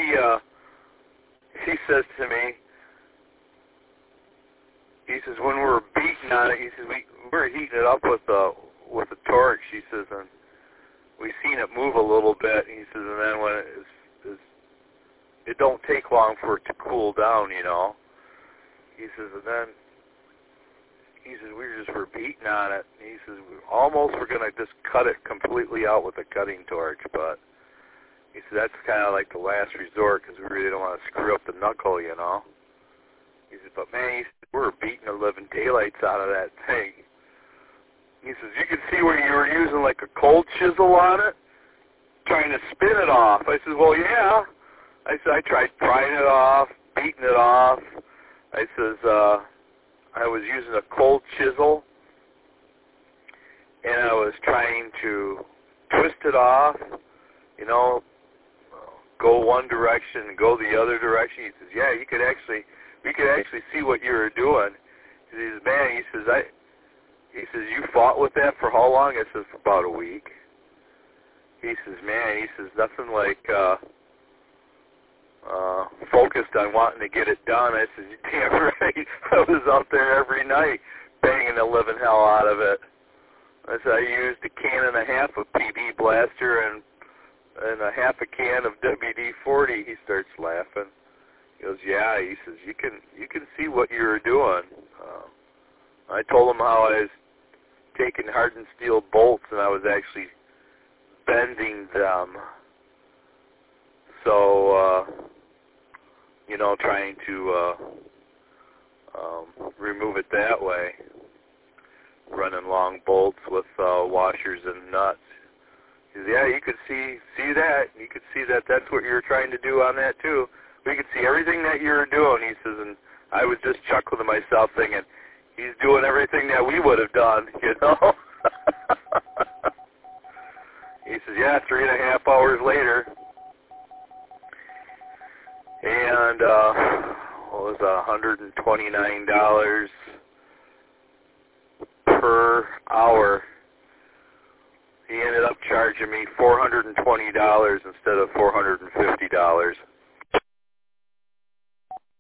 he says to me, he says, when we were beating on it, he says, we were heating it up with a torch, he says, and we seen it move a little bit, he says, and then when it don't take long for it to cool down, you know. He says, and then, he says, we were beating on it, and he says, we were going to just cut it completely out with a cutting torch, but he said, that's kind of like the last resort, because we really don't want to screw up the knuckle, you know. He said, but man, he said, we were beating the living daylights out of that thing. He says, you can see where you were using like a cold chisel on it, trying to spin it off. I said, well, yeah. I said, I tried prying it off, beating it off. I says, I was using a cold chisel, and I was trying to twist it off, you know, go one direction and go the other direction. He says, yeah, we could actually see what you were doing. He says, man, he says, you fought with that for how long? I says, for about a week. He says, man, he says, nothing like focused on wanting to get it done. I says, you're damn right. I was out there every night banging the living hell out of it. I said, I used a can and a half of PB Blaster and a half a can of WD-40. He starts laughing. He goes, yeah, he says, you can see what you were doing. I told him how I was taking hardened steel bolts and I was actually bending them. So, you know, trying to remove it that way, running long bolts with washers and nuts. He says, yeah, you could see that. You could see that that's what you were trying to do on that too. We could see everything that you were doing, he says, and I was just chuckling to myself thinking, he's doing everything that we would have done, you know? He says, yeah, 3.5 hours later, and what was $129 per hour. He ended up charging me $420 instead of $450.